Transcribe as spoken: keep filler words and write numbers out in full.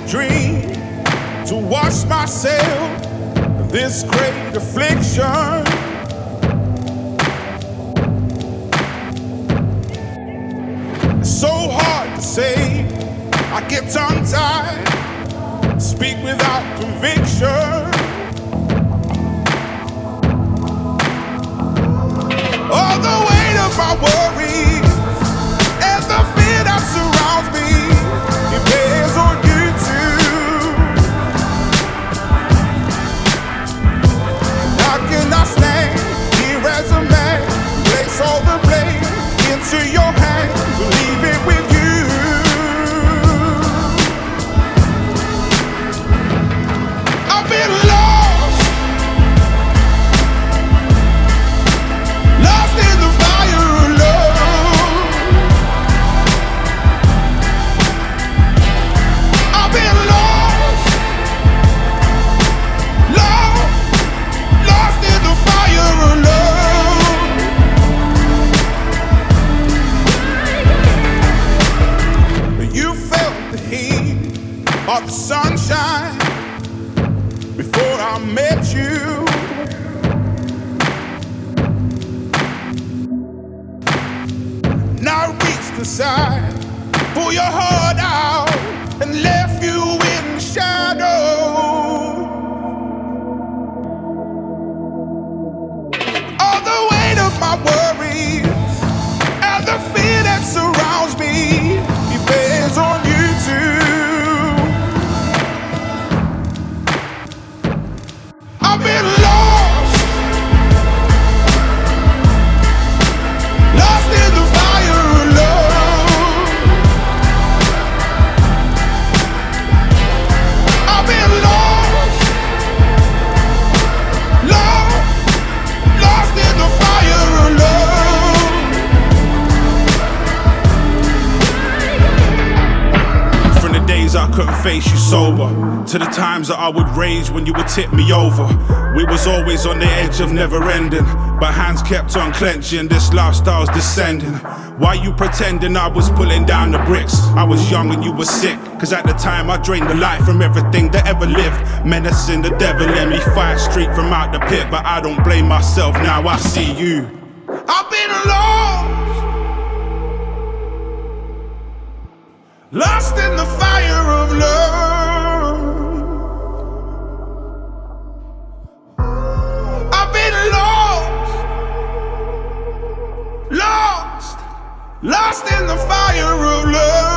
dream to wash myself of this great affliction. It's so hard to say, I get tongue-tied, speak without conviction. All the weight of my worries and the fear that surrounds me, it bears on you too. How can I stand here as a man, place all the blame into your hands, leave it with you? I've been lost, lost in the fire of love. I've been lost, lost, lost in the fire of love. You felt the heat of the sunshine before I met you. Now I reached aside, pull your heart out, and left you in shadow. All the weight of my worries and the fear that surrounds me, it bears on you too. I've been lost, lost in the fire of love. I've been lost, lost, lost in the fire of love. From the days I couldn't face you sober, to the times that I would rage when you would tip me over. We was always on the edge of never ending, but hands kept on clenching, this lifestyle's descending. Why you pretending I was pulling down the bricks? I was young and you were sick, cause at the time I drained the life from everything that ever lived. Menacing the devil in me, fire streak from out the pit, but I don't blame myself now, I see you. I've been lost, lost in the fire of love. I've been lost, lost, lost in the fire of love.